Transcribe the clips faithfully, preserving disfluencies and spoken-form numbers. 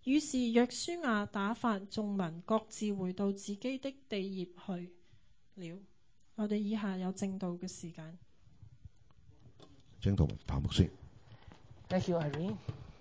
於是約書亞打發眾民各自回到自己的地業去了。我哋以下有證道嘅時間。 請同譚牧師。 Thank you, Irene.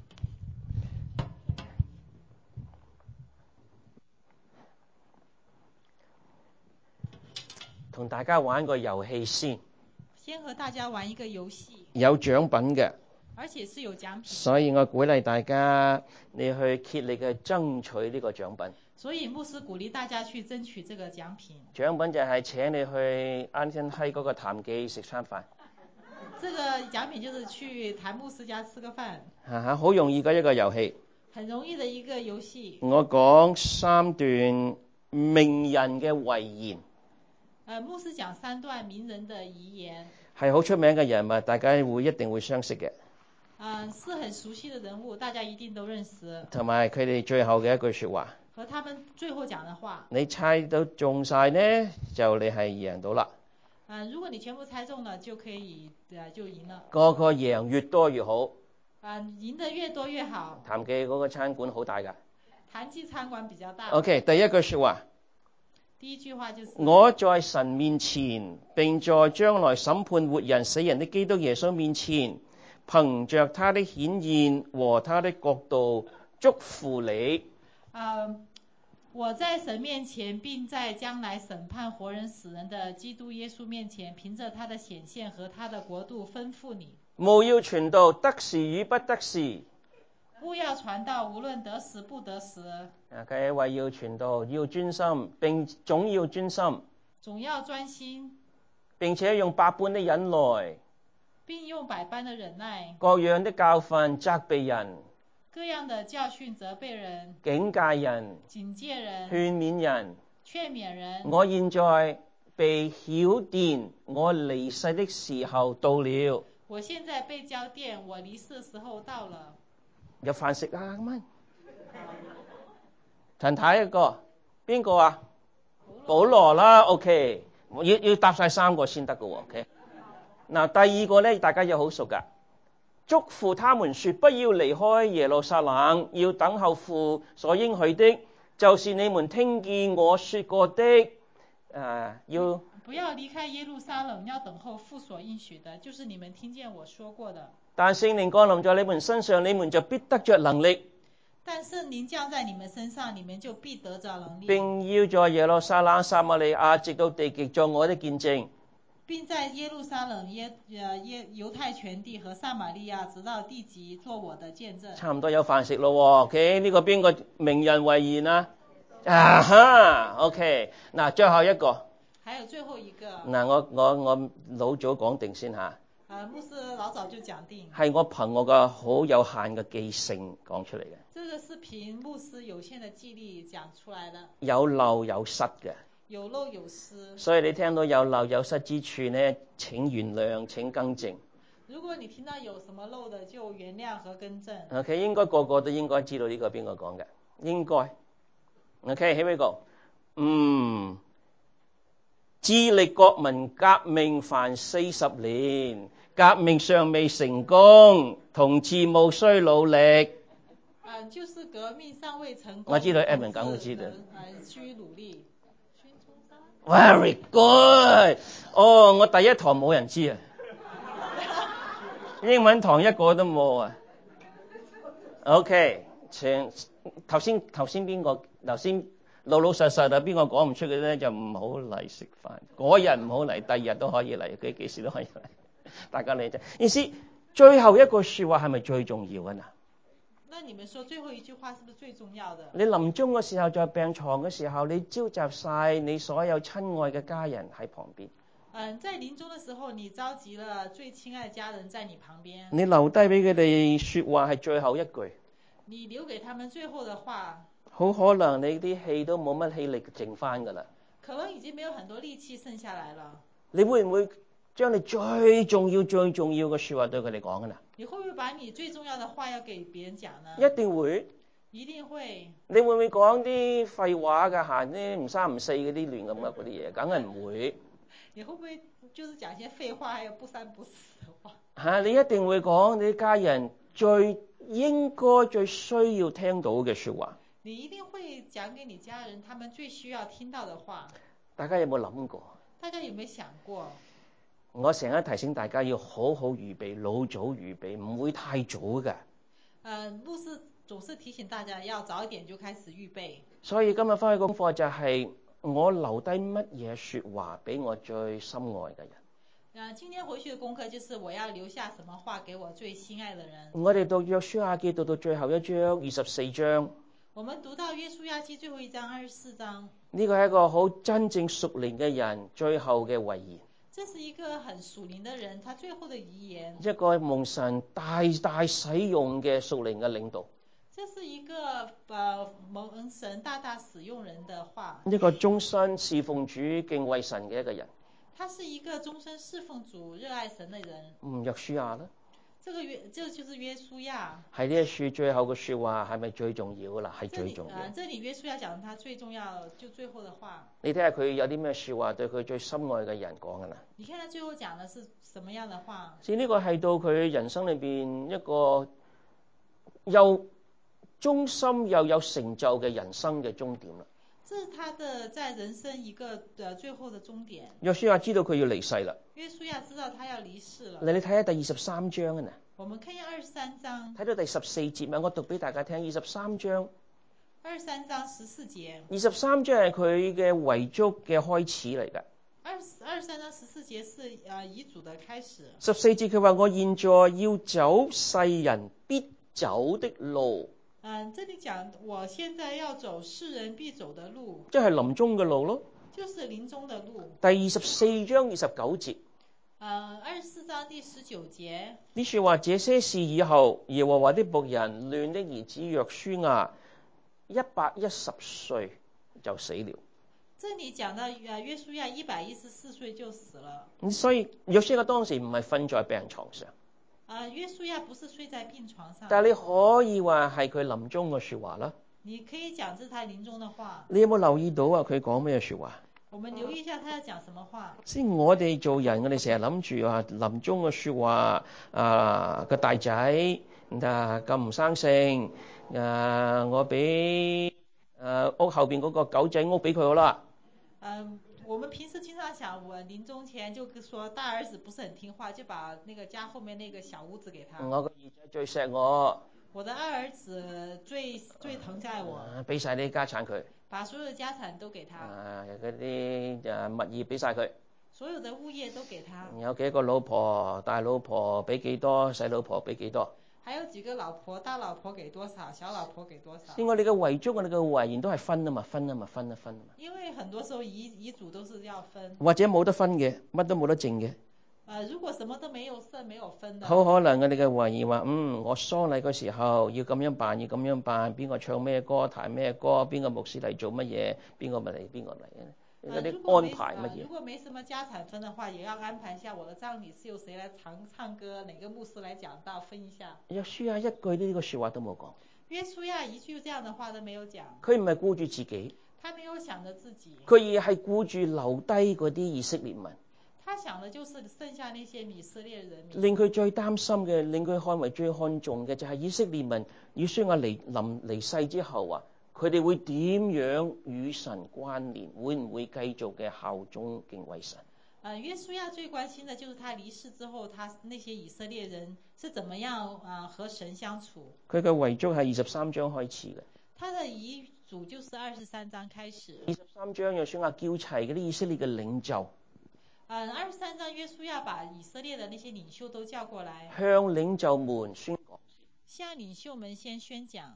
同大家玩個遊戲先。 先和大家玩一個遊戲。 有獎品嘅。 而且是有獎品。 所以我鼓勵大家，你去竭力去爭取呢個獎品。 所以牧師鼓勵大家去爭取這個獎品。 獎品就係請你去安新墟嗰個譚記食餐飯。 這個獎品就是去譚牧師家吃個飯。 嚇嚇，好容易嘅一個遊戲。 很容易的一個遊戲。 我講三段名人嘅遺言。 呃，牧師講三段名人的遺言。 係好出名嘅人物，大家會一定會相識嘅。 嗯，是很熟悉的人物，大家一定都認識。 同埋佢哋最後嘅一句說話。 和他們最後講的話。 你猜到中晒呢，就你係贏到啦。 嗯，如果你全部猜中了，就可以，呃，就贏了。 個個贏越多越好。 嗯，贏得越多越好。 譚記嗰個餐館好大㗎。 譚記餐館比較大。 OK， 第一句說話。 第一句話就是。 我在神面前，並在將來審判活人死人的基督耶穌面前，憑着他的顯現和他的國度祝福你。 呃，我在神面前，並在將來審判活人死人的基督耶穌面前，憑着他的顯現和他的國度吩咐你。 務要傳道，得時與不得時。 務要傳道，無論得時不得時。 啊，佢話要傳道，要專心，並總要專心。 總要專心。 並且用百般的忍耐。 並用百般的忍耐。 各樣的教訓責備人。 各樣的教訓責備人。 警戒人。 警戒人。 勸勉人。 勸勉人。 我現在被曉電，我離世的時候到了。 我現在被交電，我離世的時候到了。 有飯食啊咁啊！陳太一個，邊個啊？保羅啦 ，OK， 要要答晒三個先得㗎喎 ，OK。嗱，第二個咧，大家又好熟㗎，囑咐他們說，不要離開耶路撒冷，要等候父所應許的，就是你們聽見我說過的，誒、呃，要不要離開耶路撒冷，要等候父所應許的，就是你們聽見我說過的。 但聖靈降臨在你們身上，你們就必得着能力。 但聖靈降在你們身上，你們就必得着能力。 並要在耶路撒冷、撒瑪利亞，直到地極，作我的見證。 並在耶路撒冷、耶耶猶太全地和撒瑪利亞，直到地極，做我的見證。 差唔多有飯食咯 ，OK？ 呢個邊個名人遺言啊？啊哈 ，OK。嗱，最後一個。 還有最後一個。 嗱，我我我老早講定先嚇。 啊，牧師老早就講定。係我憑我嘅好有限嘅記性講出嚟嘅。 這個是憑牧師有限嘅記憶講出來的。 有漏有失嘅。 有漏有失。所以你聽到有漏有失之處呢，請原諒，請更正。 如果你聽到有什麼漏的，就原諒和更正。 OK， 應該個個都應該知道呢個邊個講嘅，應該。OK，here we go。嗯，致力國民革命凡四十年。革命尚未成功，同志務須努力。 啊，就是革命尚未成功。 我知道 Edmund 講都知道。 需努力。 Very good。哦，我第一堂冇人知啊，英文堂一個都冇啊。OK， 請頭先頭先邊個？頭先老老實實啊，邊個講唔出嘅咧就唔好嚟食飯。嗰日唔好嚟，第二日都可以嚟，佢幾時都可以嚟。大家理解意思，最後一句說話係咪最重要啊？嗱， 那你們說最後一句話是不是最重要的？ 你臨終嘅時候，在病床嘅時候，你召集晒你所有親愛嘅家人喺旁邊。 嗯，在臨終嘅時候，你召集了最親愛的家人在你旁邊。 你留低俾佢哋說話係最後一句。 你留給他們最後的話。 好可能你啲氣都冇乜氣力剩翻噶啦。 可能已經沒有很多力氣剩下來了。 你會唔會將你最重要最重要嘅說話對佢哋講噶啦？ 你會唔會把你最重要的話要給別人講呢？ 一定會。 一定會。 你會唔會講啲廢話噶，閒啲唔三唔四嗰啲亂咁嘅嗰啲嘢？梗係唔會。 你會唔會就是講些廢話，還有不三不四的話？ 吓、啊，你一定會講你啲家人最應該最需要聽到嘅說話。 你一定會講給你家人他們最需要聽到的話。 大家有冇諗過？ 大家有沒有想過？ 我成日提醒大家要好好預備，老早預備，唔會太早嘅。 呃，牧師總是提醒大家要早一點就開始預備。 所以今日翻去功課就係我留低乜嘢說話俾我最心愛嘅人。 呃，今天回去的功課就是我要留下什麼話給我最心愛的人。 我哋讀約書亞記讀到最後一章二十四章。 我們讀到約書亞記最後一章二十四章。 呢個係一個好真正屬靈嘅人最後嘅遺言。 這是一個很屬靈的人，他最後的遺言。 一個蒙神大大使用嘅屬靈嘅領導。 這是一個呃蒙神大大使用人的話。 一個終身侍奉主敬畏神嘅一個人。 他是一個終身侍奉主熱愛神的人。 嗯，約書亞啦。 這個約，這就是約書亞。 係呢一書最後嘅說話係咪最重要噶啦？係最重要。 啊，這裡約書亞講他最重要就最後的話。 你睇下佢有啲咩說話對佢最心愛嘅人講噶啦？ 你看他最後講的是什麼樣的話？ 所以呢個係到佢人生裏邊一個又忠心又有成就嘅人生嘅終點啦。 這是他的在人生一個的最後的終點。 約書亞知道佢要離世啦。 約書亞知道他要離世了。 嚟，你睇下第二十三章啊。 我們看一下二十三章。 睇到第十四節嘛，我讀俾大家聽。二十三章。 二十三章十四節。 二十三章係佢嘅遺囑嘅開始嚟㗎。 二二十三章十四節是誒遺囑的開始。 十四節佢話：我現在要走世人必走的路。 嗯，這裡講我現在要走世人必走的路， 即係臨終嘅路咯。 就是臨終的路。 第二十四章二十九節。 嗯，二十四章第十九節。 呢說話：這些事以後，耶和華的僕人嫩的兒子約書亞一百一十歲就死了。 這裡講到誒約書亞一百一十四歲就死了。 咁所以約書亞當時唔係瞓在病床上。 啊，約書亞不是睡在病床上。 但係你可以話係佢臨終嘅說話啦。 你可以講這是他臨終的話。 你有冇留意到啊？佢講咩說話？ 我們留意一下他要講什麼話。 先我哋做人，我哋成日諗住啊臨終嘅說話啊個大仔啊咁唔生性啊，我俾誒屋後邊嗰個狗仔屋俾佢好啦。 嗯。我們平時經常想，我臨終前就說大兒子不是很聽話，就把那個家後面那個小屋子給他。 我個兒仔最錫我。 我的二兒子最最疼愛我。 俾晒啲家產佢。 把所有的家產都給他。 啊，嗰啲誒物業俾晒佢。 所有的物業都給他。 有幾個老婆，大老婆俾幾多，細老婆俾幾多。 還有幾個老婆，大老婆給多少，小老婆給多少。 因為我哋嘅遺囑，我哋嘅遺言都係分啊嘛，分啊嘛，分啊分啊嘛。 因為很多時候遺遺囑都是要分。 或者冇得分嘅，乜都冇得剩嘅。 呃，如果什麼都沒有剩，沒有分的。 好可能我哋嘅遺言話，嗯，我喪禮嗰時候要咁樣辦，要咁樣辦，邊個唱咩歌，彈咩歌，邊個牧師嚟做乜嘢，邊個咪嚟，邊個嚟嘅。嗰啲安排乜嘢？ 如果沒什麼家產分的話，也要安排一下我的葬禮是由誰來唱唱歌，哪個牧師來講道，分一下。 約書亞一句呢個說話都冇講。 約書亞一句這樣的話都沒有講。 佢唔係顧住自己。 他沒有想着自己。 佢而係顧住留低嗰啲以色列民。 他想的就是剩下那些以色列人民。 令佢最擔心嘅，令佢看為最看重嘅就係以色列民，約書亞離臨離世之後啊。佢哋會點樣與神關聯？會唔會繼續嘅效忠敬畏神？ 呃，約書亞最關心的就是他離世之後，他那些以色列人是怎麼樣啊、呃、和神相處？佢嘅遺囑係二十三章開始嘅。 他的遺囑就是二十三章開始。 二十三章約書亞叫齊嗰啲以色列嘅領袖。 嗯，二十三章約書亞把以色列的那些領袖都叫過來， 向領袖們宣講。 向領袖們先宣講。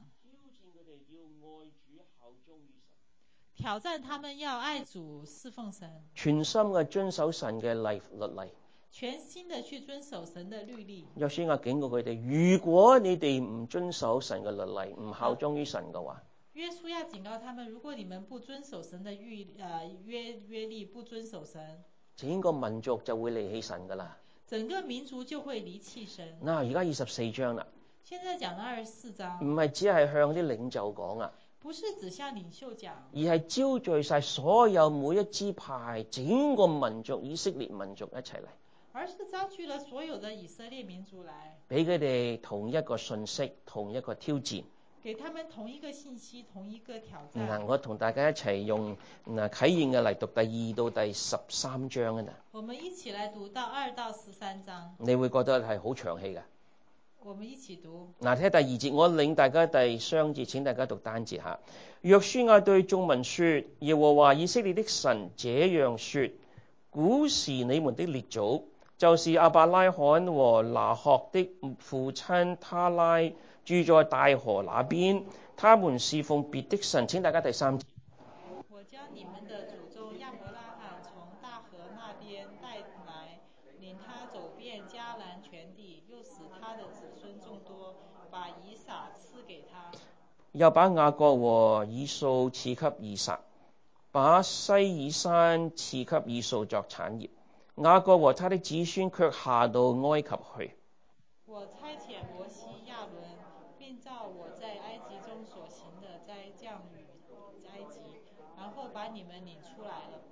挑戰他們要愛主侍奉神， 全心嘅遵守神嘅例律例， 全心的去遵守神的律例。 約書亞警告佢哋：如果你哋唔遵守神嘅律例，唔效忠於神嘅話， 約書亞警告他們：如果你們不遵守神的律呃約約例，不遵守神， 整個民族就會離棄神噶啦。 整個民族就會離棄神。 嗱，而家二十四章啦， 現在講到二十四章， 唔係只係向啲領袖講啊。 不是只向領袖講， 而係招聚晒所有每一支派，整個民族以色列民族一齊嚟。 而是招聚了所有的以色列民族來， 俾佢哋同一個信息，同一個挑戰。 給他們同一個信息，同一個挑戰。 嗱，我同大家一齊用嗱啟現嘅嚟讀第二到第十三章啊！ 我們一起來讀到二到十三章。 你會覺得係好長氣嘅。 我們一起讀。 嗱，睇第二節，我領大家第雙節，請大家讀單節嚇。約書亞對眾民說：耶和華以色列的神這樣說：古時你們的列祖，就是亞伯拉罕和拿鶴的父親他拉，住在大河那邊，他們侍奉別的神。請大家第三節。 我將你們的祖宗亞伯拉罕從大河那邊帶來，領他走遍迦南全地，又使他的子孫眾多，把以撒賜給他， 又把雅各和以掃賜給以撒，把西珥山賜給以掃作產業。雅各和他的子孫卻下到埃及去。 我差遣摩西、亞倫，並照我在埃及中所行的災降雨埃及，然後把你們領出來了。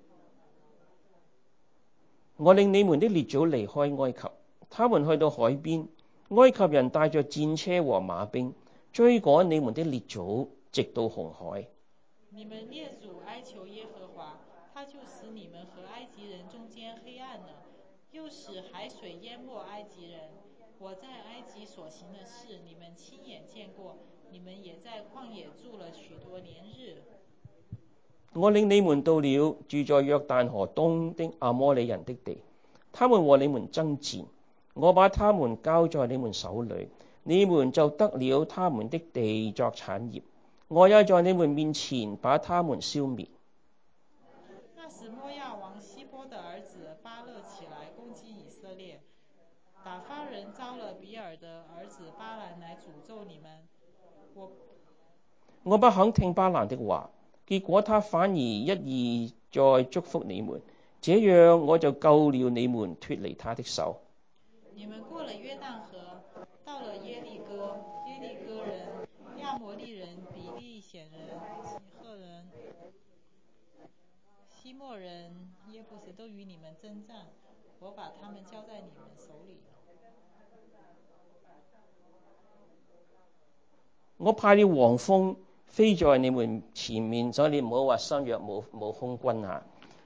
我領你們的列祖離開埃及，他們去到海邊，埃及人帶着戰車和馬兵，追趕你們的列祖，直到紅海。 你們列祖哀求耶和華，他就使你們和埃及人中間黑暗了，又使海水淹沒埃及人。我在埃及所行的事，你們親眼見過，你們也在曠野住了許多年日。 我領你們到了住在約旦河東的亞摩利人的地，他們和你們爭戰，我把他們交在你們手裏，你們就得了他們的地作產業。我也在你們面前把他們消滅。 那時摩亞王希波的兒子巴勒起來攻擊以色列，打發人招了比爾的兒子巴蘭來詛咒你們。我我不肯聽巴蘭的話，結果他反而一意再祝福你們，這樣我就救了你們脫離他的手。 你們過了約旦河，到了耶利哥，耶利哥人、亞摩利人、比利顯人、喜赫人、西莫人、耶布斯都與你們爭戰，我把他們交在你們手裏。 我派了黃蜂飛在你們前面，所以你唔好話新約冇冇空軍啊！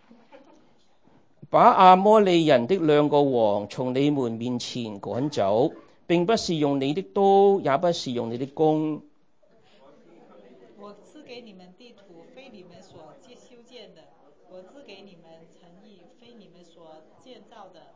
把亞摩利人的兩個王從你們面前趕走，並不是用你的刀，也不是用你的弓。 我賜給你們地土，非你們所修建的；我賜給你們城邑，非你們所建造的。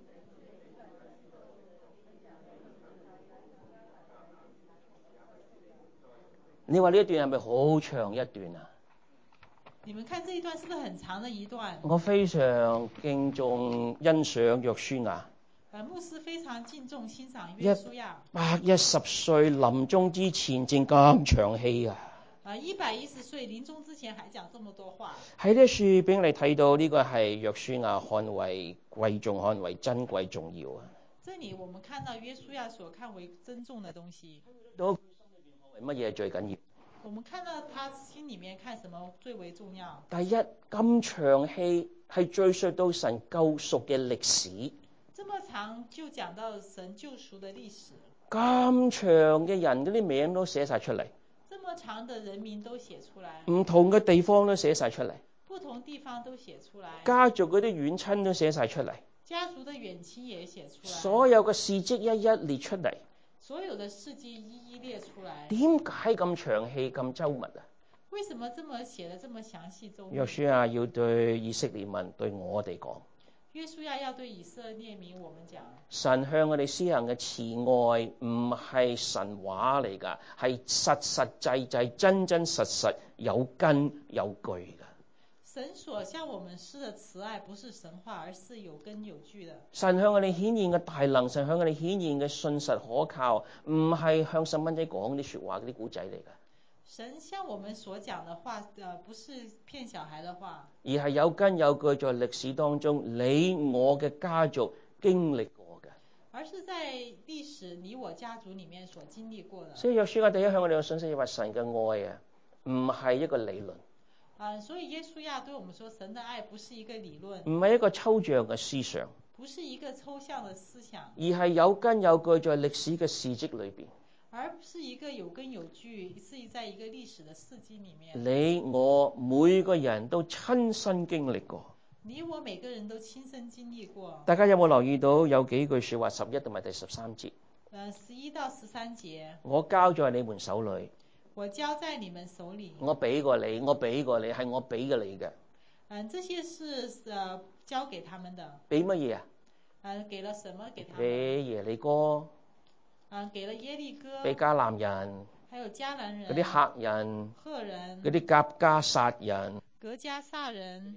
你話呢一段係咪好長一段啊？ 你們看這一段是不是很長的一段？ 我非常敬重欣賞約書亞。 呃，牧師非常敬重欣賞約書亞。 一百一十歲臨終之前，正咁長氣啊！ 啊，一百一十歲臨終之前還講這麼多話。 喺呢書俾你睇到呢個係約書亞看為貴重、看為珍貴重要啊！ 這裡我們看到約書亞所看為珍重的東西。 都乜嘢最緊要？ 我們看到他心裡面看什麼最為重要？ 第一，咁長氣係追溯到神救贖嘅歷史。 這麼長就講到神救贖的歷史。 咁長嘅人嗰啲名都寫晒出嚟。 這麼長的人名都寫出來。 唔同嘅地方都寫晒出嚟。 不同地方都寫出來。 家族嗰啲遠親都寫晒出嚟。 家族的遠親也寫出來。 所有嘅事蹟一一列出嚟。 所有的事蹟一一列出來。 點解咁長氣咁周密啊？ 為什麼這麼寫得這麼詳細周密？ 約書亞要對以色列民對我哋講。 約書亞要對以色列民我們講。神向我哋施行嘅慈愛唔係神話嚟㗎，係實實際際、真真實實有根有據㗎。 神所向我們施的慈愛不是神話，而是有根有據的。 神向我哋顯現嘅大能，神向我哋顯現嘅信實可靠，唔係向細蚊仔講啲説話嗰啲古仔嚟㗎。 神向我們所講的話，呃，不是騙小孩的話， 而係有根有據，在歷史當中，你我嘅家族經歷過嘅。 而是在歷史你我家族裡面所經歷過的。 所以約書亞第一向我哋嘅信息係話，神嘅愛啊，唔係一個理論。 啊，所以耶穌亞對我們說，神的愛不是一個理論， 唔係一個抽象嘅思想， 不是一個抽象的思想， 而係有根有據在歷史嘅事蹟裏邊。 而不是一個有根有據，是在一個歷史的事跡裡面。 你我每個人都親身經歷過。 你我每個人都親身經歷過。 大家有冇留意到有幾句説話？十一同埋第十三節。 誒，十一到十三節。 我交在你們手裏。 我交在你們手裡。 我俾過你，我俾過你，係我俾嘅你嘅。 嗯，這些是誒交給他們的。 俾乜嘢啊？ 誒，給了什麼給他們？ 俾耶利哥。 啊，給了耶利哥。 俾迦南人。 還有迦南人。 嗰啲赫人。 赫人。 嗰啲革迦撒人。 革迦撒人。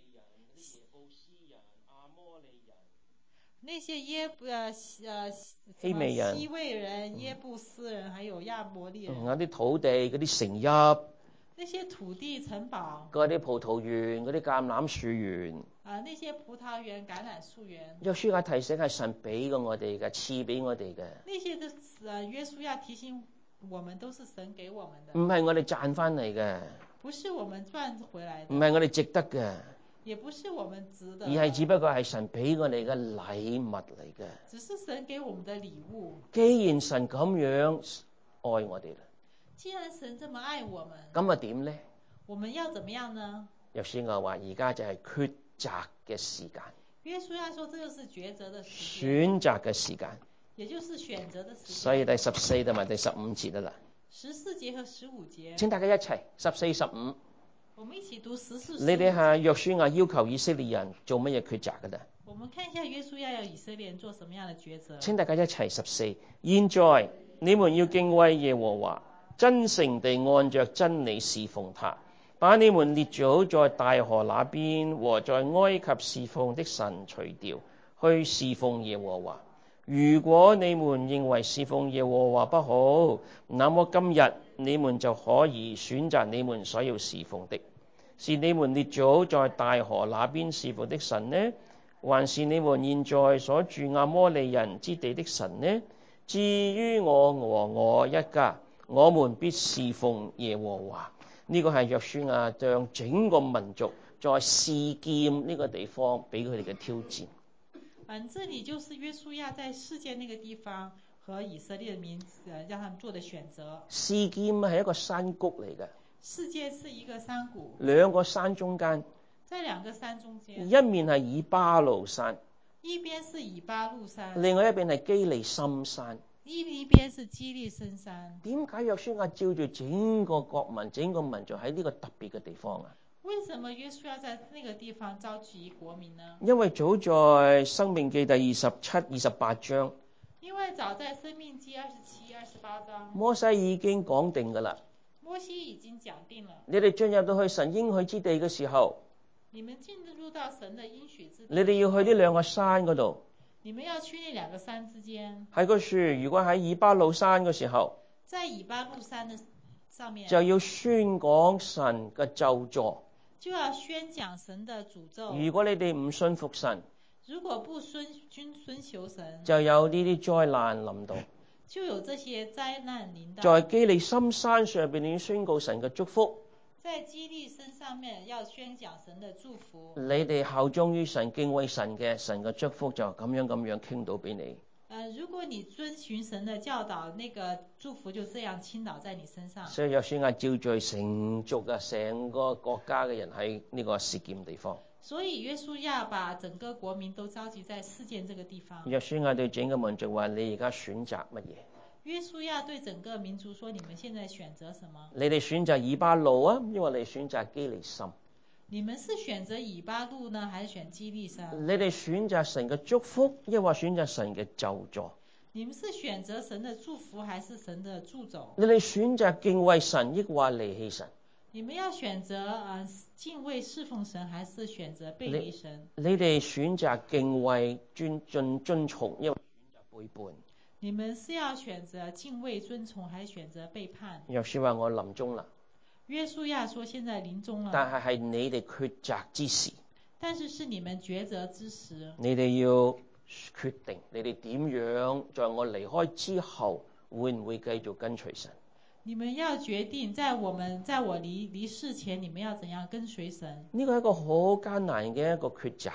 那些耶呃呃希美人、 西魏人、耶布斯人，還有亞摩利人。 嗰啲土地、嗰啲城邑。 那些土地城堡。 嗰啲葡萄園、嗰啲橄欖樹園。 啊，那些葡萄園、橄欖樹園。 約書亞提醒係神俾過我哋嘅，賜俾我哋嘅。 那些都呃約書亞提醒我們都是神給我們的。 唔係我哋賺翻嚟嘅。 不是我們賺回來的。 唔係我哋值得嘅。 也不是我們值得， 而係只不過係神俾我哋嘅禮物嚟嘅。 只是神給我們的禮物。 既然神咁樣愛我哋啦， 既然神這麼愛我們， 咁啊點呢？ 我們要怎麼樣呢？ 約書亞話：而家就係抉擇嘅時間。 約書亞說：這個是抉擇的時間，選擇嘅時間， 也就是選擇的時間。 所以第十四同埋第十五節得啦。 十四節和十五節。 請大家一齊十四十五。 我們一起讀十四。 你哋係約書亞要求以色列人做乜嘢抉擇㗎啦？ 我們看一下約書亞要以色列人做什麼樣的抉擇。 請大家一齊十四。現在你們要敬畏耶和華，真誠地按着真理侍奉他，把你們列祖在大河那邊和在埃及侍奉的神除掉，去侍奉耶和華。如果你們認為侍奉耶和華不好，那麼今日你們就可以選擇你們所要侍奉的。是你們列祖在大河那邊侍奉的神呢，還是你們現在所住亞摩利人之地的神呢？至於我和我一家，我們必侍奉耶和華。呢、這個係約書亞將整個民族在示劍呢個地方俾佢哋嘅挑戰。 嗯，這裡就是約書亞在示劍那個地方和以色列民，呃，讓他們做的選擇。 示劍係一個山谷嚟嘅。 示劍是一個山谷， 兩個山中間， 在兩個山中間， 一面係以巴路山， 一邊是以巴路山， 另外一邊係基利心山， 一一邊是基利心山。點解約書亞照住整個國民、整個民族喺呢個特別嘅地方啊？ 為什麼約書亞在那個地方召集國民呢？ 因為早在申命記第二十七、二十八章， 因為早在申命記二十七、二十八章， 摩西已經講定㗎啦。 摩西已經講定了。 你哋進入到去神應許之地嘅時候， 你們進入到神的應許之地， 你哋要去呢兩個山嗰度。 你們要去那兩個山之間。 喺個樹，如果喺以巴路山嘅時候， 在以巴路山的上面， 就要宣講神嘅咒詛。 就要宣講神的詛咒。 如果你哋唔信服神， 如果不遵遵遵求神， 就有呢啲災難臨到。 就有這些災難臨到。 在基利心山上邊，你要宣告神嘅祝福。 在基利山上面要宣講神的祝福。 你哋效忠於神、敬畏神嘅，神嘅祝福就咁樣咁樣傾到俾你。 呃，如果你遵循神的教導，那個祝福就這樣傾倒在你身上。 所以約書亞召集成族嘅成個國家嘅人喺呢個示劍地方。 所以約書亞把整個國民都召集在示劍這個地方。 約書亞對整個民族話：你而家選擇乜嘢？ 約書亞對整個民族說：你們現在選擇什麼？ 你哋選擇以巴路啊，因為你選擇基利心。 你們是選擇以巴路呢，還是選基利山？ 你哋選擇神嘅祝福，抑或選擇神嘅咒詛？ 你們是選擇神的祝福，還是神的咒詛？ 你哋選擇敬畏神，抑或離棄神？ 你們要選擇啊敬畏侍奉神，還是選擇背離神？ 你哋選擇敬畏尊尊尊崇，抑或選擇背叛？ 你們是要選擇敬畏尊崇，還是選擇背叛？ 約書話：我臨終啦。 約書亞說：現在臨終了。 但係係你哋抉擇之時。 但是是你們抉擇之時。你哋要決定，你哋點樣在我離開之後，會唔會繼續跟隨神？ 你們要決定，在我們在我離離世前，你們要怎樣跟隨神？ 呢個係一個好艱難嘅一個抉擇嚟嘅。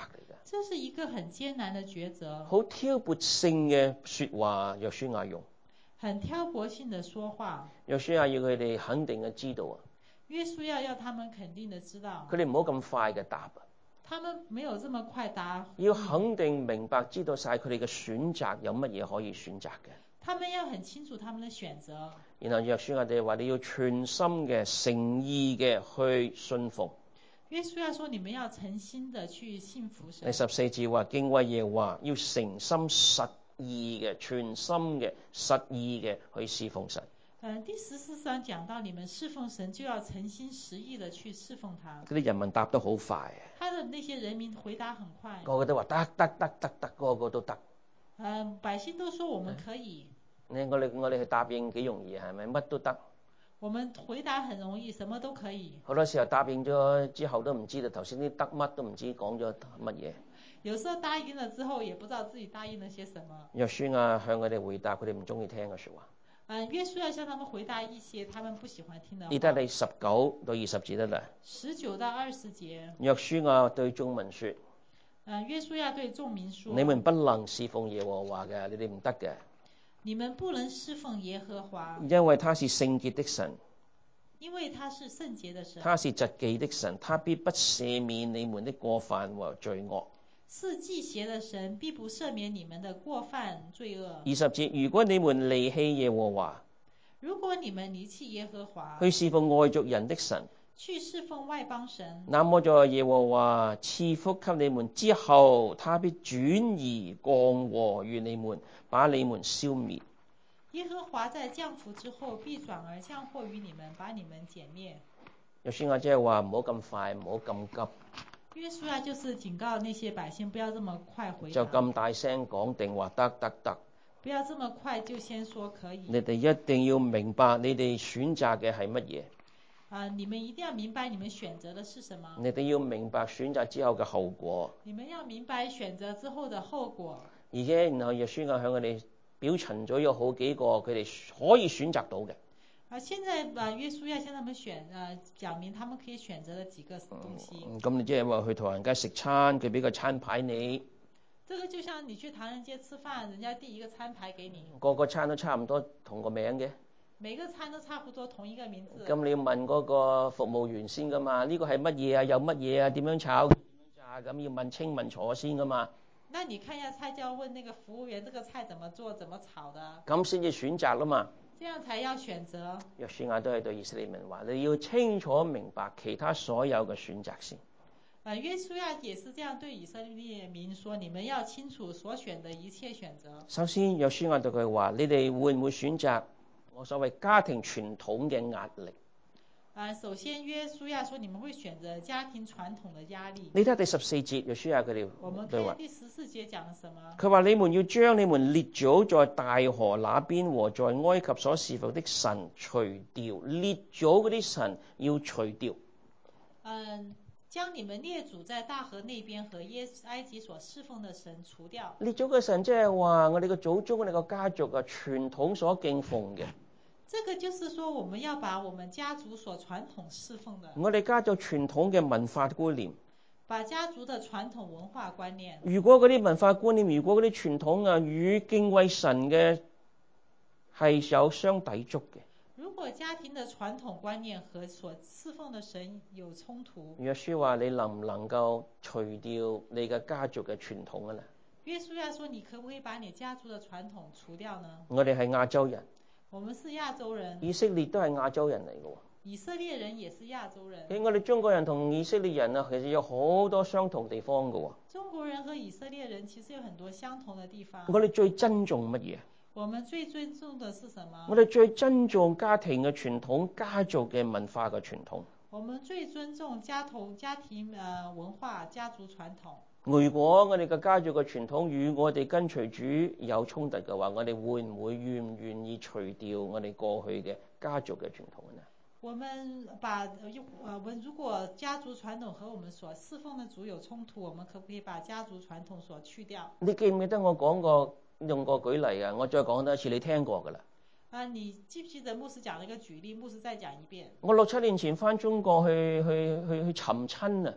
這是一個很艱難的抉擇， 好挑撥性嘅説話，約書亞用。 很挑撥性的說話。 約書亞要佢哋肯定嘅知道啊， 約書亞要他們肯定的知道， 佢哋唔好咁快嘅答啊， 他們沒有這麼快答。 要肯定明白知道晒佢哋嘅選擇有乜嘢可以選擇嘅。 他們要很清楚他們的選擇。 然後約書亞哋話你要全心嘅誠意嘅去信奉。 約書亞說：你們要誠心的去信服神。 第十四節話敬畏耶和華，要誠心實意嘅、全心嘅、實意嘅去侍奉神。 嗯，第十四章講到你們侍奉神就要誠心實意的去侍奉他。 嗰啲人民答得好快， 他的那些人民回答很快， 個個都話得得得得得，個個都得。 嗯，百姓都說我們可以。 你我哋我哋去答應幾容易係咪？乜都得。 我們回答很容易，什麼都可以。 好多時候答應咗之後都唔知道頭先啲得乜都唔知講咗乜嘢。 有時候答應了之後，也不知道自己答應了些什麼。 約書亞向佢哋回答佢哋唔中意聽嘅説話。 嗯，約書亞向他們回答一些他們不喜歡聽的話。 呢得你十九到二十節得啦。 十九到二十節。 約書亞對眾民説： 嗯，約書亞對眾民說： 你們不能侍奉耶和華嘅，你哋唔得嘅。 你們不能侍奉耶和華， 因為他是聖潔的神。 因為他是聖潔的神。 他是嫉忌的神，他必不赦免你們的過犯和罪惡。 是忌邪的神，必不赦免你們的過犯罪惡。 二十節，如果你們離棄耶和華， 如果你們離棄耶和華， 去侍奉外族人的神， 去侍奉外邦神， 那麼在耶和華賜福給你們之後，他必轉移降禍與你們，把你們消滅。 耶和華在降福之後，必轉而降禍於你們，把你們剪滅。 約書亞即係話唔好咁快，唔好咁急。 約書亞就是警告那些百姓不要這麼快回答， 就咁大聲講定話得得得， 不要這麼快就先說可以。 你哋一定要明白你哋選擇嘅係乜嘢。 啊，你們一定要明白你們選擇的是什麼。 你哋要明白選擇之後嘅後果。 你們要明白選擇之後的後果。 而且然後約書亞向佢哋表陳咗有好幾個佢哋可以選擇到嘅。 啊，現在啊，約書亞向他們選啊，講明他們可以選擇的幾個東西。 咁、嗯、你即係話去唐人街食餐，佢俾個餐牌你。 這個就像你去唐人街吃飯，人家遞一個餐牌給你。 個個餐都差唔多同個名嘅。 每個餐都差不多同一個名字。 咁你要問嗰個服務員先噶嘛？呢個係乜嘢啊？有乜嘢啊？點樣炒？點樣炸？咁要問清問楚先噶嘛？ 那你看一下菜就要問那個服務員，這個菜怎麼做？怎麼炒的？ 咁先至選擇啦嘛。 這樣才要選擇。 約書亞都係對以色列民話：你要清楚明白其他所有嘅選擇先。 啊，約書亞也是這樣對以色列民說：你們要清楚所選的一切選擇。 首先，約書亞對佢話：你哋會唔會選擇我所謂家庭傳統嘅壓力？ 啊，首先約書亞說：你們會選擇家庭傳統的壓力。 你睇下第十四節，約書亞佢哋我們對話。 看第十四節講了什麼？ 佢話：你們要將你們列祖在大河那邊和在埃及所侍奉的神除掉，列祖嗰啲神要除掉。 嗯，將你們列祖在大河那邊和耶埃及所侍奉的神除掉。 列祖嘅神即係話我哋嘅祖宗、我哋個家族嘅傳統所敬奉嘅。 這個就是說，我們要把我們家族所傳統侍奉的， 我哋家族傳統嘅文化觀念， 把家族的傳統文化觀念。 如果嗰啲文化觀念，如果嗰啲傳統啊與敬畏神嘅係有相抵觸嘅。 如果家庭的傳統觀念和所侍奉的神有衝突， 約書話你能唔能夠除掉你嘅家族嘅傳統啊咧？ 約書亞說：你可不可以把你家族的傳統除掉呢？ 我哋係亞洲人。 我們是亞洲人， 以色列都係亞洲人嚟嘅喎。 以色列人也是亞洲人。 我哋中國人同以色列人啊，其實有好多相同地方嘅喎。 中國人和以色列人其實有很多相同的地方。 我哋最珍重乜嘢？ 我們最尊重的是什麼？ 我哋最珍重家庭嘅傳統、家族嘅文化嘅傳統。 我們最尊重家庭家庭誒文化、家族傳統。 如果我哋嘅家族嘅傳統與我哋跟隨主有衝突嘅話，我哋會唔會願唔願意除掉我哋過去嘅家族嘅傳統呢？ 我們把我們如果家族傳統和我們所侍奉的主有衝突，我們可不可以把家族傳統所去掉？ 你記唔記得我講過用過舉例啊？我再講多一次，你聽過㗎啦。 啊，你記唔記得牧師講了一個舉例？牧師再講一遍。 我六七年前返中國去去去去尋親啊。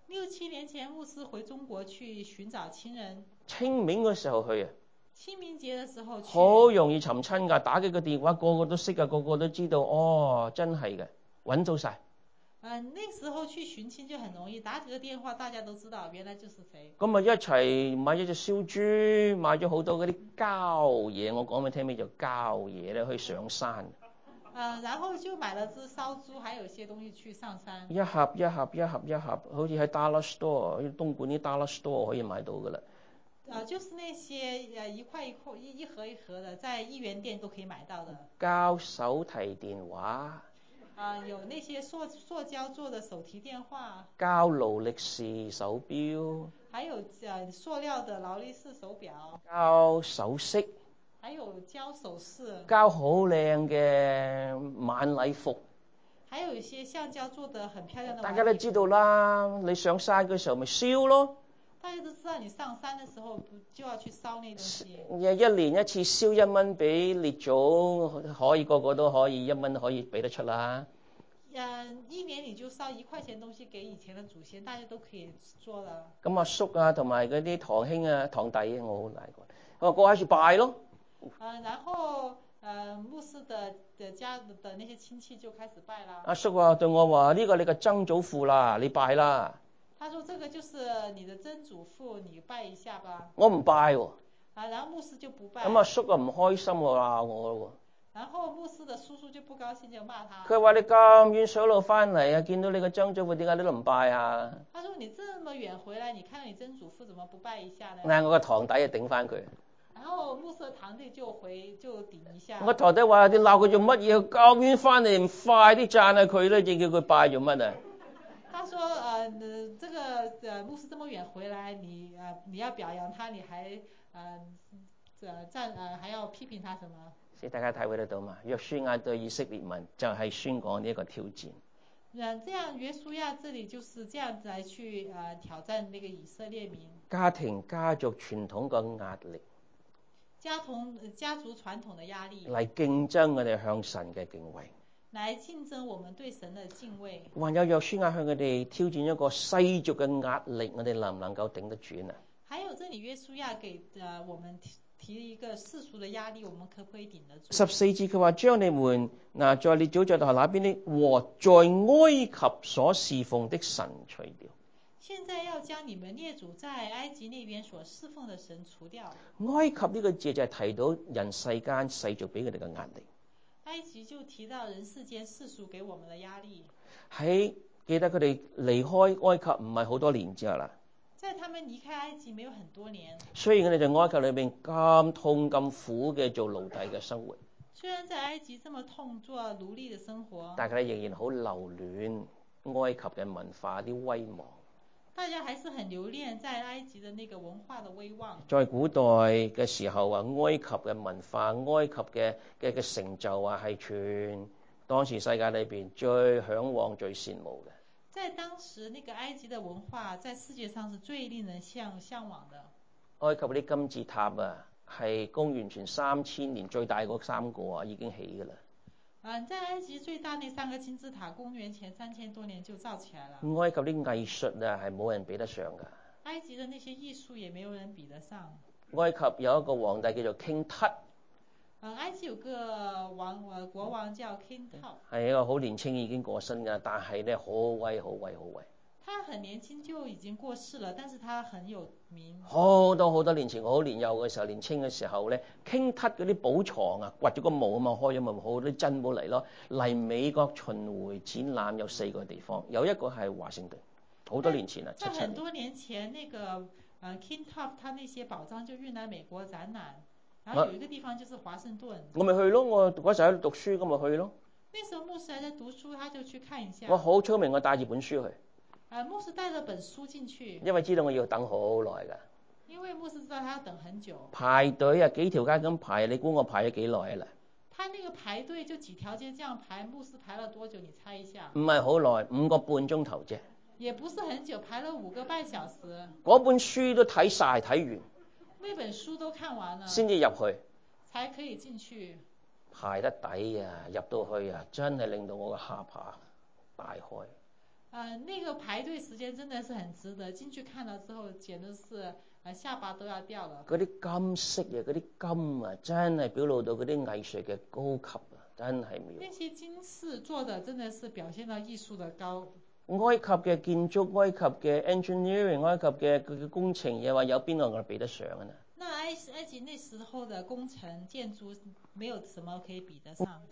六七年前，牧師回中國去尋找親人。 清明嗰時候去啊， 清明節嘅時候去。 好容易尋親㗎，打幾個電話，個個都識㗎，個個都知道，哦，真係嘅，揾到晒。 呃，那時候去尋親就很容易，打幾個電話，大家都知道原來就是誰。 咁咪一齊買咗隻燒豬，買咗好多嗰啲膠嘢，我講俾你聽咩叫膠嘢咧，去上山。 呃，然後就買了隻燒豬，還有一些東西去上山。 一盒一盒一盒一盒，好似喺 Dollar Store，東莞啲 Dollar Store 可以買到㗎啦。 啊、呃，就是那些呃一塊一塊一一盒一盒的，在一元店都可以買到的。 膠手提電話。 啊、呃，有那些塑塑膠做的手提電話。 膠勞力士手錶。 還有呃塑料的勞力士手錶。 膠首飾。 還有膠首飾。 膠好靚嘅晚禮服。 還有一些橡膠做的很漂亮的。 大家都知道啦，你上山嘅時候咪燒咯。 大家都知道，你上山的時候就要去燒那東西。 一年一次燒一蚊俾列祖，可以個個都可以一蚊可以俾得出啦。 嗯，一年你就燒一塊錢東西給以前的祖先，大家都可以做啦。 咁阿叔啊，同埋嗰啲堂兄啊、堂弟啊，我好大個，我過喺處拜咯。 嗯，然後呃牧師的的家的那些親戚就開始拜啦。 阿叔啊對我話：呢個你個曾祖父啦，你拜啦。 他說：這個就是你的曾祖父，你拜一下吧。 我唔拜喎。 啊，然後牧師就不拜。 咁阿叔啊唔開心喎，鬧我咯喎。 然後牧師的叔叔就不高興，就罵他。 佢話：你咁遠水路翻嚟啊，見到你個曾祖父，點解你都唔拜啊？ 他說：你這麼遠回來，你看到你曾祖父，怎麼不拜一下呢？ 嗱，我個堂弟啊頂翻佢。 然後牧師的堂弟就回就頂一下。 我堂弟話：你鬧佢做乜嘢？咁遠翻嚟，唔快啲讚下佢咧，仲叫佢拜做乜啊？ 他說：呃，這個呃牧師這麼遠回來，你呃你要表揚他，你還呃呃讚呃還要批評他什麼？ 所以大家體會得到嘛？約書亞對以色列民就係宣講呢一個挑戰。 嗯，這樣約書亞這裡就是這樣子來去呃挑戰那個以色列民。 家庭家族傳統嘅壓力。 家同家族傳統的壓力。 嚟競爭我哋向神嘅敬畏。 來競爭我們對神的敬畏。 還有約書亞向佢哋挑戰一個世俗嘅壓力，我哋能唔能夠頂得住啊？ 還有這裡約書亞給呃我們提提一個世俗的壓力，我們可不可以頂得住？ 十四節佢話將你們嗱在列祖在台那邊啲和在埃及所侍奉的神除掉。 現在要將你們列祖在埃及那邊所侍奉的神除掉。 埃及呢個字就係提到人世間世俗俾佢哋嘅壓力。 埃及就提到人世間世俗給我們的壓力。 喺記得佢哋離開埃及唔係好多年之後啦。 在他們離開埃及沒有很多年。 雖然佢哋在埃及裏邊咁痛咁苦嘅做奴隸嘅生活。 雖然在埃及這麼痛做奴隸的生活。 但係佢哋仍然好留戀埃及嘅文化啲威望。 大家還是很留戀在埃及的那個文化的威望。 在古代嘅時候啊，埃及嘅文化、埃及嘅嘅嘅成就啊，係全當時世界裏邊最向往、最羨慕嘅。 在當時，那個埃及的文化在世界上是最令人向向往的。 埃及嗰啲金字塔啊，係公元前三千年最大嗰三個啊，已經起㗎啦。 嗯，在埃及最大那三個金字塔，公元前三千多年就造起來了。 埃及啲藝術啊，係冇人比得上㗎。 埃及的那些藝術也沒有人比得上。 埃及有一個皇帝叫做 King Tut。 嗯，埃及有個王呃國王叫 King Tut。 係一個好年輕已經過身㗎，但係咧好威好威好威。 他很年輕就已經過世了，但是他很有名。 好多好多年前，我好年幼嘅時候，年輕嘅時候咧，King Tut嗰啲寶藏啊，掘咗個墓啊嘛，開咗咪好多珍寶嚟咯。嚟美國巡迴展覽有四個地方，有一個係華盛頓，好多年前啊，七七年。 在很多年前，那個呃 King Tut 他那些寶藏就運來美國展覽，然後有一個地方就是華盛頓。 我咪去咯，我嗰時喺度讀書，咁咪去咯。 那時候牧師還在讀書，他就去看一下。 我好聰明，我帶住本書去。 啊，牧師帶咗本書進去。 因為知道我要等好耐㗎。 因為牧師知道他要等很久。 排隊啊，幾條街咁排，你估我排咗幾耐啊啦？ 他那個排隊就幾條街這樣排，牧師排了多久？你猜一下。 唔係好耐，五個半鐘頭啫。 也不是很久，排了五個半小時。 嗰本書都睇晒睇完。 那本書都看完了。 先至入去。 才可以進去。 排得抵啊！入到去啊，真係令到我個下巴大開。 呃，那個排隊時間真的是很值得，進去看了之後，簡直是呃下巴都要掉了。 嗰啲金色嘅嗰啲金啊，真係表露到嗰啲藝術嘅高級啊，真係妙。 那些金飾做的真的是表現到藝術的高。 埃及嘅建築、埃及嘅 engineering、埃及嘅佢嘅工程嘢話有邊個我哋比得上啊？ 那埃埃及那時候的工程建築，沒有什麼可以比得上。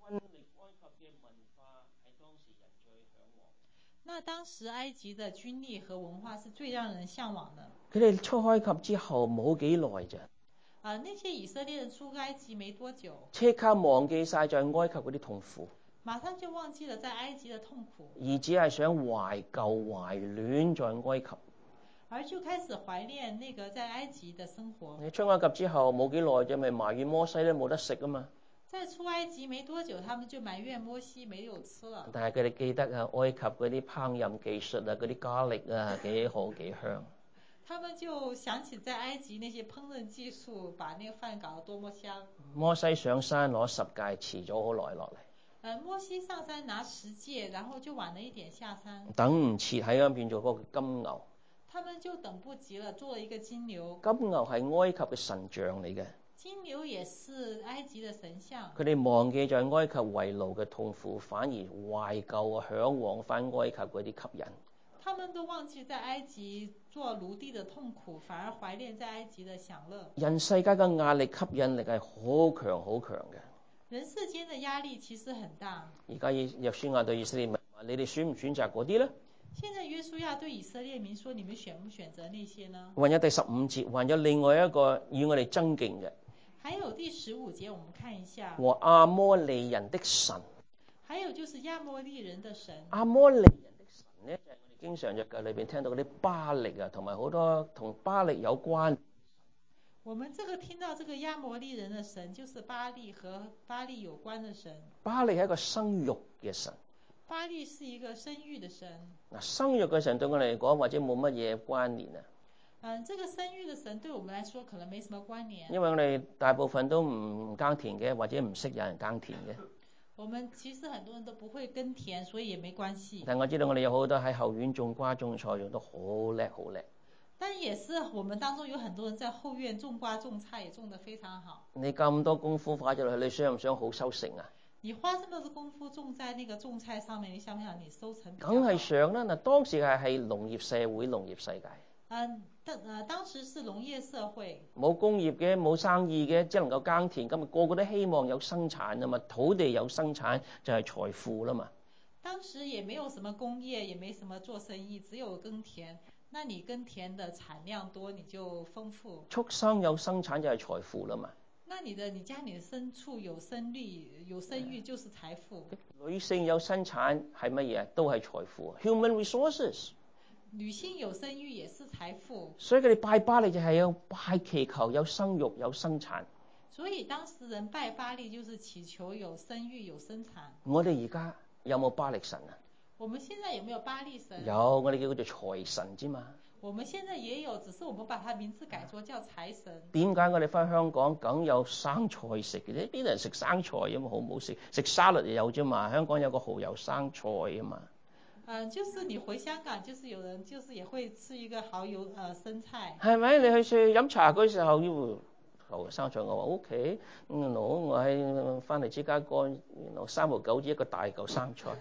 那當時埃及的軍力和文化是最讓人向往的。 佢哋出埃及之後冇幾耐咋。 啊，那些以色列人出埃及沒多久， 即刻忘記晒在埃及嗰啲痛苦， 馬上就忘記了在埃及的痛苦， 而只係想懷舊懷戀在埃及。 而就開始懷念那個在埃及的生活。 你出埃及之後冇幾耐啫，咪埋怨摩西咧冇得食啊嘛。 在出埃及沒多久，他們就埋怨摩西沒有吃了。 但係佢哋記得啊，埃及嗰啲烹飪技術啊，嗰啲咖喱啊幾好幾香。 他們就想起在埃及那些烹飪技術，把那個飯搞得多麼香。 摩西上山攞十戒，遲咗好耐落嚟。 呃，摩西上山拿十戒，然後就晚了一點下山。 等唔切喺嗰邊做嗰個金牛。 他們就等不及了，做了一個金牛。 金牛係埃及嘅神像嚟嘅。 金牛也是埃及的神像。 佢哋忘記在埃及為奴嘅痛苦，反而懷舊啊，嚮往翻埃及嗰啲吸引。 他們都忘記在埃及做奴隸的痛苦，反而懷念在埃及的享樂。 人世間嘅壓力吸引力係好強好強嘅。 人世間的壓力其實很大。 而家約書亞對以色列民話：你哋選唔選擇嗰啲咧？ 現在約書亞對以色列民說：你們選不選擇那些呢？ 還有第十五節，還有另外一個與我哋爭競嘅。 還有第十五節，我們看一下。 和亞摩利人的神。 還有就是亞摩利人的神。 亞摩利人的神呢，就係我哋經常日嘅裏邊聽到嗰啲巴力啊，同埋好多同巴力有關。 我們這個聽到這個亞摩利人的神，就是巴力和巴力有關的神。 巴力係一個生育嘅神。 巴力是一個生育的神。 嗱，生育嘅神對我嚟講或者冇乜嘢關聯啊。 嗯，這個生育的神對我們來說可能沒什麼關聯。 因為我哋大部分都唔耕田嘅，或者唔識有人耕田嘅。 我們其實很多人都不會耕田，所以也沒關係。 但我知道我哋有好多喺後院種瓜種菜，用得好叻好叻。 但也是我們當中有很多人在後院種瓜種菜，也種得非常好。 你咁多功夫花咗落去，你想唔想好收成啊？ 你花這麼多功夫種在那個種菜上面，你想唔想你收成？ 梗係想啦！嗱，當時係係農業社會、農業世界。 嗯，當呃當時是農業社會， 冇工業嘅，冇生意嘅，只能夠耕田。今日個個都希望有生產啊嘛，土地有生產就係財富啦嘛。 當時也沒有什麼工業，也沒什麼做生意，只有耕田。那你耕田的產量多，你就豐富。 畜生有生產就係財富啦嘛。 那你的你家裏的牲畜有生育，有生育就是財富。 女性有生產係乜嘢？都係財富。Human resources。 女性有生育也是財富。 所以佢哋拜巴力就係要拜祈求有生育有生產。 所以當時人拜巴力就是祈求有生育有生產。 我哋而家有冇巴力神啊？ 我們現在有沒有巴力神？ 有，我哋叫佢做財神之嘛。 我們現在也有，只是我們把它名字改作叫財神。 點解我哋翻香港梗有生菜食嘅啫？邊度人食生菜咁好唔好食？食沙律又有啫嘛。香港有個蠔油生菜啊嘛。 嗯，就是你回香港，就是有人就是也會吃一個蠔油呃生菜。 係咪？你去飲茶嗰時候要蠔油生菜，我話 O K，嗯，我我喺翻嚟芝加哥，然後三毫九紙一個大嚿生菜。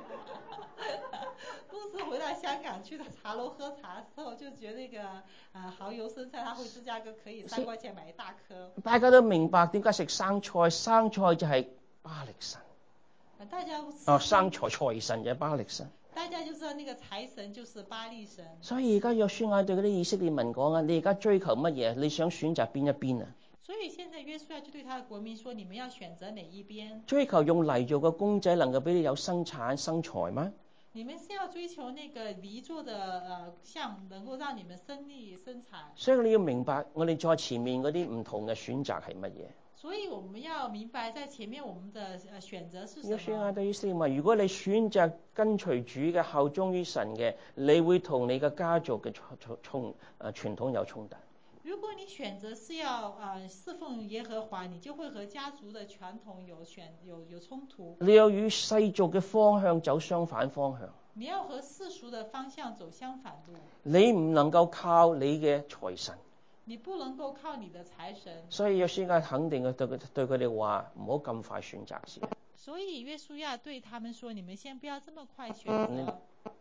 都是回到香港去的茶樓喝茶之後，就覺得那個啊、呃、蠔油生菜，他回芝加哥可以三塊錢買一大顆。 大家都明白點解食生菜，生菜就係巴力神。 大家哦，生財財神就係巴力神。 大家就知道那個財神就是巴力神。 所以而家約書亞對嗰啲以色列民講啊，你而家追求乜嘢？你想選擇邊一邊啊？ 所以現在約書亞就對他的國民說：你們要選擇哪一邊？ 追求用泥做嘅公仔能夠俾你有生產生財嗎？ 你們是要追求那個泥做的呃像能夠讓你們生利生產。 所以你要明白，我哋在前面嗰啲唔同嘅選擇係乜嘢？ 所以我們要明白，在前面我們的呃選擇是什麼？ 約書亞對以色列話：如果你選擇跟隨主嘅、效忠於神嘅，你會同你嘅家族嘅衝誒傳統有衝突。 如果你選擇是要啊、呃、侍奉耶和華，你就會和家族的傳統有選有有衝突。 你要與世俗嘅方向走相反方向。 你要和世俗的方向走相反路， 你唔能夠靠你嘅財神。 你不能夠靠你的財神。 所以約書亞肯定嘅對佢對佢哋話唔好咁快選擇先。 所以約書亞對他們說：你們先不要這麼快選擇。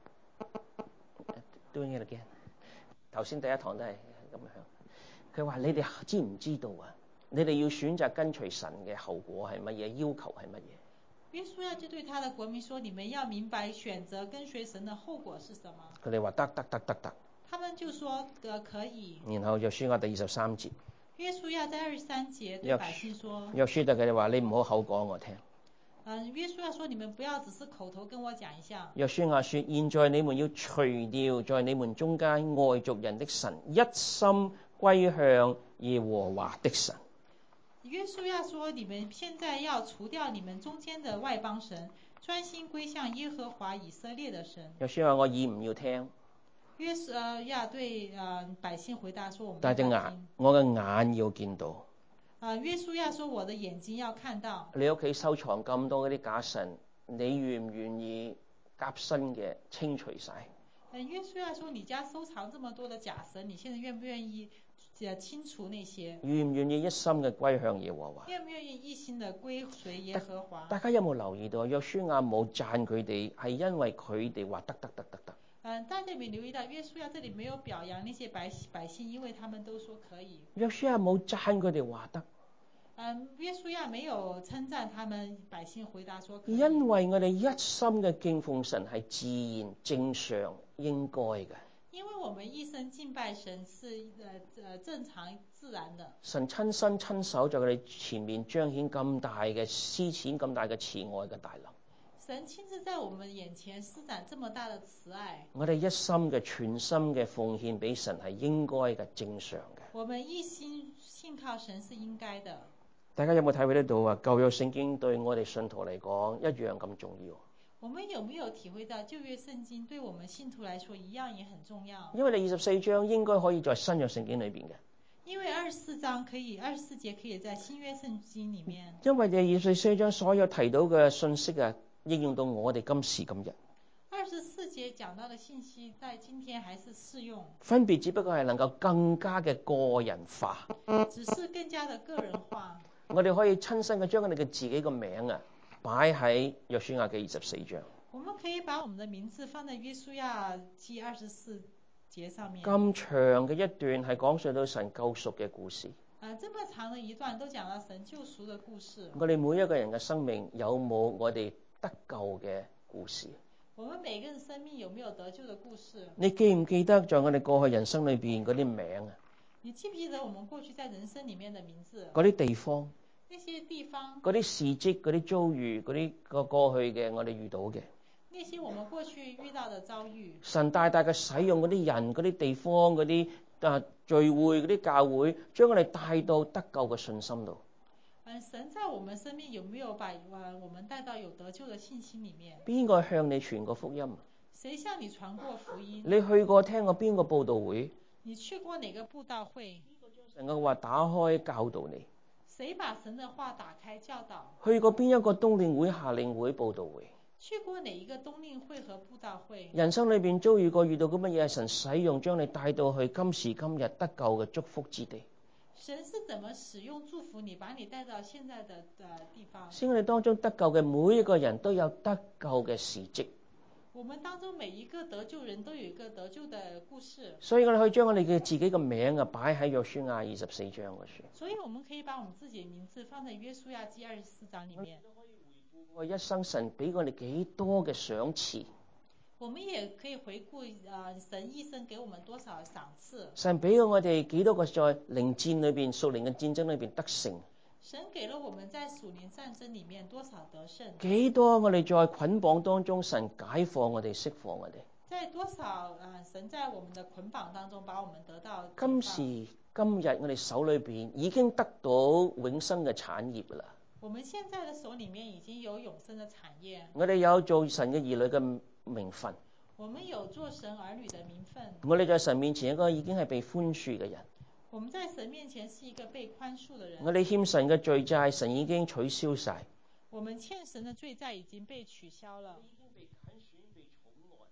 Doing it again。頭先第一堂都係咁樣。佢話：你哋知唔知道啊？你哋要選擇跟隨神嘅後果係乜嘢？要求係乜嘢？ 約書亞就對他的國民說：你們要明白選擇跟隨神的後果是什麼。 佢哋話得得得得得。 他們就說：呃，可以。 然後約書亞第二十三節。 約書亞在二十三節對百姓說： 約書亞佢哋話：你唔好口講我聽。 嗯，約書亞說：你們不要只是口頭跟我講一下。 約書亞說：現在你們要除掉在你們中間外族人的神，一心歸向耶和華的神。 約書亞說：你們現在要除掉你們中間的外邦神，專心歸向耶和華以色列的神。 約書亞：我耳唔要聽。 約書亞對呃百姓回答說：我們但係隻眼，我嘅眼要見到。 啊，約書亞說：我的眼睛要看到。 你屋企收藏咁多嗰啲假神，你願唔願意夾新嘅清除晒？ 嗯，約書亞說：你家收藏這麼多的假神，你現在願不願意清除那些？ 願唔願意一心嘅歸向耶和華？ 願唔願意一心的歸隨耶和華？ 大家有冇留意到？約書亞冇讚佢哋，係因為佢哋話得得得得得。 嗯，大家有冇留意到約書亞這裡沒有表揚那些百百姓，因為他們都說可以。 約書亞冇讚佢哋話得。 嗯，約書亞沒有稱讚他們，百姓回答說可以。 因為我哋一心嘅敬奉神係自然正常應該嘅。 因為我們一生敬拜神是呃呃正常自然的。 神親身親手在佢哋前面彰顯咁大嘅施展，咁大嘅慈愛嘅大能。 神親自在我們眼前施展這麼大的慈愛， 我哋一心嘅全心嘅奉獻俾神係應該嘅正常嘅。 我們一心信靠神是應該的。 大家有冇體會得到啊？舊約聖經對我哋信徒嚟講一樣咁重要。 我們有沒有體會到舊約聖經對我們信徒來說一樣也很重要？ 因為你二十四章應該可以在新約聖經裏邊嘅。 因為二十四章可以，二十四節可以在新約聖經裡面。 因為你二十四章所有提到嘅信息啊，應用到我哋今時今日。 二十四節講到的信息，在今天還是適用。 分別只不過係能夠更加嘅個人化。 只是更加的個人化。 我哋可以親身嘅將我哋嘅自己個名啊擺喺約書亞記二十四章。 我們可以把我們的名字放在約書亞記二十四節上面。 咁長嘅一段係講述到神救贖嘅故事。 啊，這麼長的一段都講到神救贖的故事。 我哋每一個人嘅生命有冇我哋得救嘅故事？ 我們每個人生命有沒有得救的故事？ 你記唔記得在我哋過去人生裏邊嗰啲名啊？ 你記唔記得我們過去在人生裡面的名字？ 嗰啲地方。 那些地方， 嗰啲事蹟、嗰啲遭遇、嗰啲個過去嘅我哋遇到嘅， 那些我們過去遇到的遭遇， 神大大嘅使用嗰啲人、嗰啲地方、嗰啲啊聚會、嗰啲教會，將我哋帶到得救嘅信心度。 嗯，神在我們身邊有沒有把我們帶到有得救的信心裡面？ 邊個向你傳過福音？ 誰向你傳過福音？ 你去過聽過邊個佈道會？ 你去過哪個佈道會？ 神嘅話打開教導你。 誰把神的話打開教導？ 去過邊一個冬令會、夏令會、佈道會？ 去過哪一個冬令會和佈道會？ 人生裏邊遭遇過遇到嘅乜嘢係神使用，將你帶到去今時今日得救嘅祝福之地？ 神是怎麼使用祝福你，把你帶到現在的的地方？ 使我哋當中得救嘅每一個人都有得救嘅事蹟。 我們當中每一個得救人都有一個得救的故事， 所以我哋可以將我哋嘅自己嘅名啊擺喺約書亞二十四章嘅書。 所以我們可以把我們自己的名字放在約書亞記二十四章裡面。 我一生神俾我哋幾多嘅賞賜， 我們也可以回顧啊、呃，神一生給我們多少賞賜？ 神俾我哋幾多個在靈戰裏邊、屬靈嘅戰爭裏邊得勝？ 神給了我們在屬靈戰爭裡面多少得勝？ 幾多我哋在捆綁當中，神解放我哋、釋放我哋？ 在多少啊、呃？神在我們的捆綁當中，把我們得到。 今時今日，我哋手裏邊已經得到永生嘅產業啦。 我們現在的手裡面已經有永生的產業。 我哋有做神嘅兒女嘅名分。 我們有做神兒女的名分。 我哋在神面前一個已經係被寬恕嘅人。 我們在神面前是一個被寬恕的人。 我哋欠神嘅罪債，神已經取消晒。 我們欠神的罪債已經被取消了。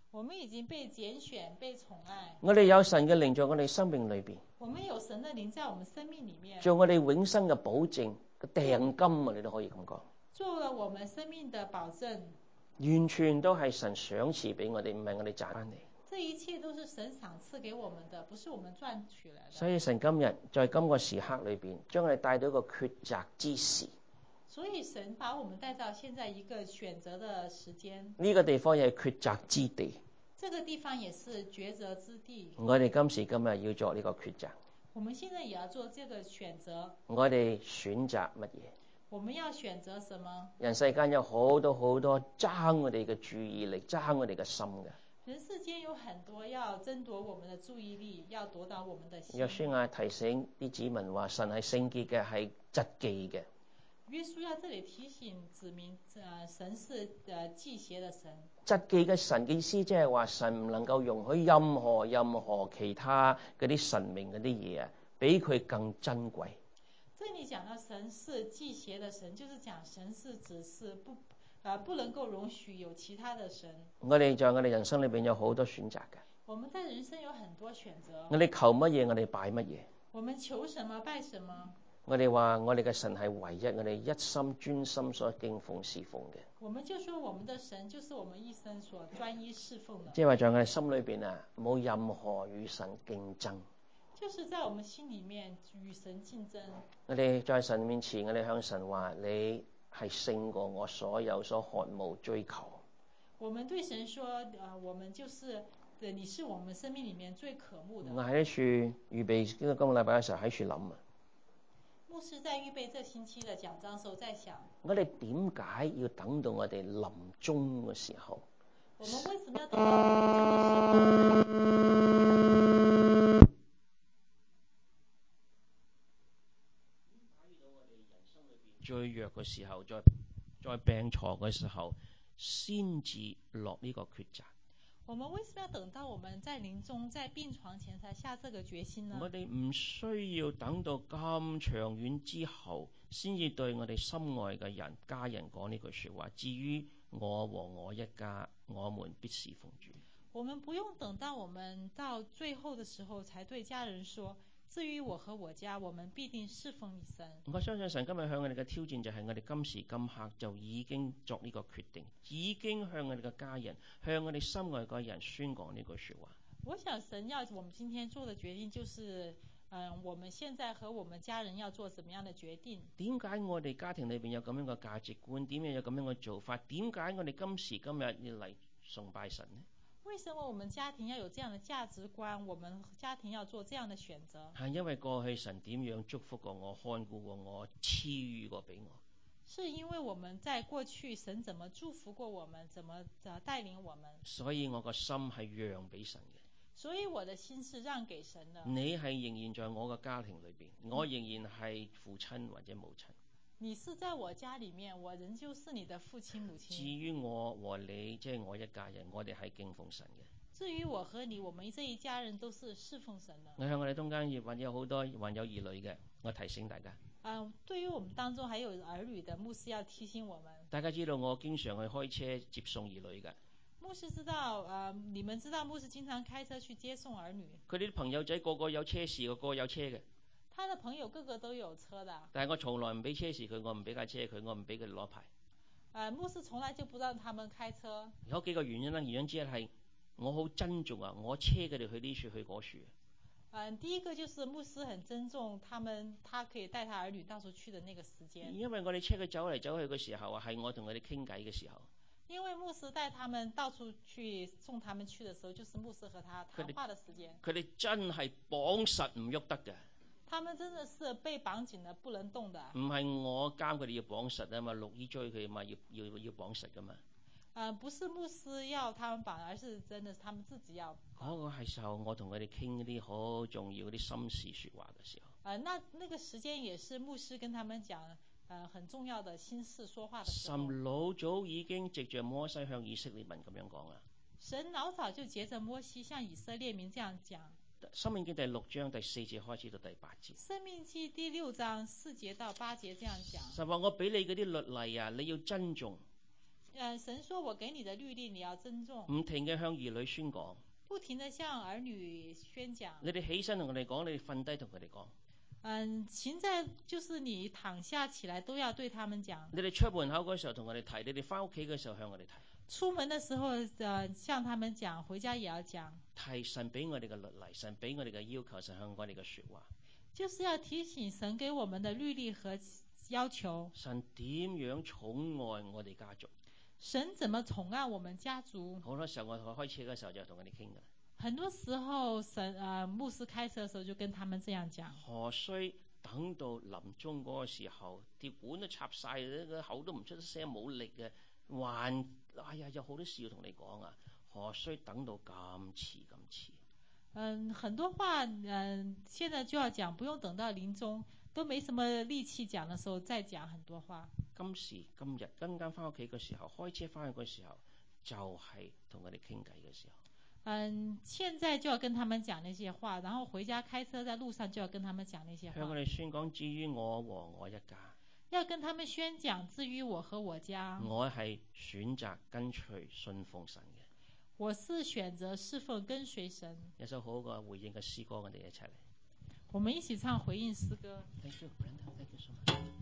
我們已經被揀選、被寵愛。 我哋有神嘅靈在我哋生命裏邊， 我們有神的靈在我們生命裡面， 做我哋永生嘅保證嘅訂金啊！你都可以咁講， 做了我們生命的保證， 完全都係神賞賜俾我哋，唔係我哋賺翻嚟。 這一切都是神賞賜給我們的，不是我們賺取來的。 所以神今日在今個時刻裏邊，將我哋帶到一個抉擇之時。 所以神把我們帶到現在一個選擇的時間。 呢個地方亦係抉擇之地。 這個地方也是抉擇之地。 我哋今時今日要做呢個抉擇。 我們現在也要做這個選擇。 我哋選擇乜嘢？ 我們要選擇什麼？ 人世間有好多好多爭我哋嘅注意力，爭我哋嘅心嘅。 人世間有很多要爭奪我們的注意力，要奪到我們的心。 約書亞提醒啲子民話：神係聖潔嘅，係嫉忌嘅。 約書亞這裡提醒子民，呃，神是呃忌邪的神。 嫉忌嘅神嘅意思即係話神唔能夠容許任何任何其他嗰啲神明嗰啲嘢啊，比佢更珍貴。 這裡講到神是忌邪的神，就是講神是只是不，呃，不能夠容許有其他的神。 我哋在我哋人生裏邊有好多選擇嘅。 我們在人生有很多選擇。 我哋求乜嘢，我哋拜乜嘢。 我們求什麼拜什麼。 我哋話我哋嘅神係唯一，我哋一心專心所敬奉侍奉嘅。 我們就說我們的神就是我們一生所專一侍奉的。 即係話在我哋心裏邊啊，冇任何與神競爭。 就是在我們心裡面與神競爭。 我哋在神面前，我哋向神話：你係勝過我所有所渴慕追求。 我們對神說：呃，我們就是，你是我們生命裡面最渴慕的。 我喺處預備呢個今個禮拜嘅時候喺處諗啊。 牧師在預備這星期的講章時候，在想： 我哋點解要等到我哋臨終嘅時候？ 我們為什麼要等到臨終嘅時候？ 最弱嘅時候，在在病床嘅時候，先至落呢個抉擇。 我們為什麼要等到我們在臨終、在病床前才下這個決心呢？ 我哋唔需要等到咁長遠之後，先至對我哋心愛嘅人、家人講呢句說話。至於我和我一家，我們必侍奉主。 我們不用等到我們到最後的時候，才對家人說。至於我和我家，我們必定侍奉你神。 我相信神今日向我哋嘅挑戰就係我哋今時今刻就已經作呢個決定，已經向我哋嘅家人、向我哋心愛嘅人宣講呢句說話。 我想神要我們今天做的決定就是，嗯，我們現在和我們家人要做怎麼樣的決定？ 點解我哋家庭裏邊有咁樣嘅價值觀？點解有咁樣嘅做法？點解我哋今時今日要嚟崇拜神呢？ 為什麼我們家庭要有這樣的價值觀？我們家庭要做這樣的選擇？係因為過去神點樣祝福過我、看顧過我、賜予過俾我。 是因為我們在過去神怎麼祝福過我們，怎麼帶領我們？ 所以我個心係讓俾神嘅。 所以我的心是讓給神的。 你係仍然在我嘅家庭裏邊，我仍然係父親或者母親。 你是在我家裡面，我仍舊是你的父親母親。 至於我和你，即係我一家人，我哋係敬奉神嘅。 至於我和你，我們這一家人都是侍奉神的。 我向我哋中間亦還有好多還有兒女嘅，我提醒大家。 嗯，對於我們當中還有兒女的，牧師要提醒我們。 大家知道我經常去開車接送兒女嘅。 牧師知道，呃，你們知道牧師經常開車去接送兒女。 佢啲朋友仔個個有車匙，個個有車嘅。 他的朋友個個都有車的， 但係我從來唔俾車匙佢，我唔俾架車佢，我唔俾佢攞牌。 誒，牧師從來就不讓他們開車。 有幾個原因啦，原因之一係我好珍重啊，我車佢哋去呢處去嗰處。 嗯，第一個就是牧師很珍重他們，他可以帶他兒女到處去的那個時間。 因為我哋車佢走嚟走去嘅時候啊，係我同佢哋傾偈嘅時候。 因為牧師帶他們到處去送他們去的時候，就是牧師和他談話的時間。 佢哋真係綁實唔喐得嘅。 他們真的是被綁緊的，不能動的。 唔係我監佢哋要綁實啊嘛，陸醫追佢嘛，要要要綁實噶嘛。 呃，不是牧師要他們綁，而是真的是他們自己要。 嗰個係時候我同佢哋傾啲好重要啲心事說話嘅時候。 呃，那那個時間也是牧師跟他們講，呃，很重要的心事說話的時候。 神老早已經藉着摩西向以色列民咁樣講啦。 神老早就藉着摩西向以色列民這樣講。 申命記第六章第四節開始到第八節。 申命記第六章四節到八節這樣講。 神話我俾你嗰啲律例啊，你要珍重。 呃，神說我給你的律例你要珍重， 唔停嘅向兒女宣講。 不停地向兒女宣講。 你哋起身同佢哋講，你哋瞓低同佢哋講。 嗯，現在就是你躺下起來都要對他們講。 你哋出門口嗰時候同我哋提，你哋翻屋企嘅時候向我哋提。 出門的時候，呃，向他們講，回家也要講。 提神俾我哋嘅律例，神俾我哋嘅要求，神向我哋嘅說話。 就是要提醒神給我們的律例和要求。 神點樣寵愛我哋家族？ 神怎麼寵愛我們家族？ 好多時候我開車嘅時候就同佢哋傾㗎。 很多時候神呃牧師開車嘅時候就跟他們這樣講。 何須等到臨終嗰個時候，條管都插晒，個口都唔出聲，冇力嘅，還哎呀有好多事要同你講啊！何須等到咁遲咁遲？ 嗯，很多話嗯現在就要講，不用等到臨終都沒什麼力氣講的時候再講很多話。 今時今日跟間翻屋企嘅時候，開車翻去嘅時候，就係同佢哋傾偈嘅時候。 嗯，現在就要跟他們講那些話，然後回家開車在路上就要跟他們講那些話。 向佢哋宣講，至於我和我一家。 要跟他們宣講，至於我和我家。 我係選擇跟隨信奉神嘅。 我是選擇侍奉跟隨神。 一首好嘅回應嘅詩歌，我哋一齊嚟。 我們一起唱回應詩歌。 Thank you, Brenda. Thank you so much.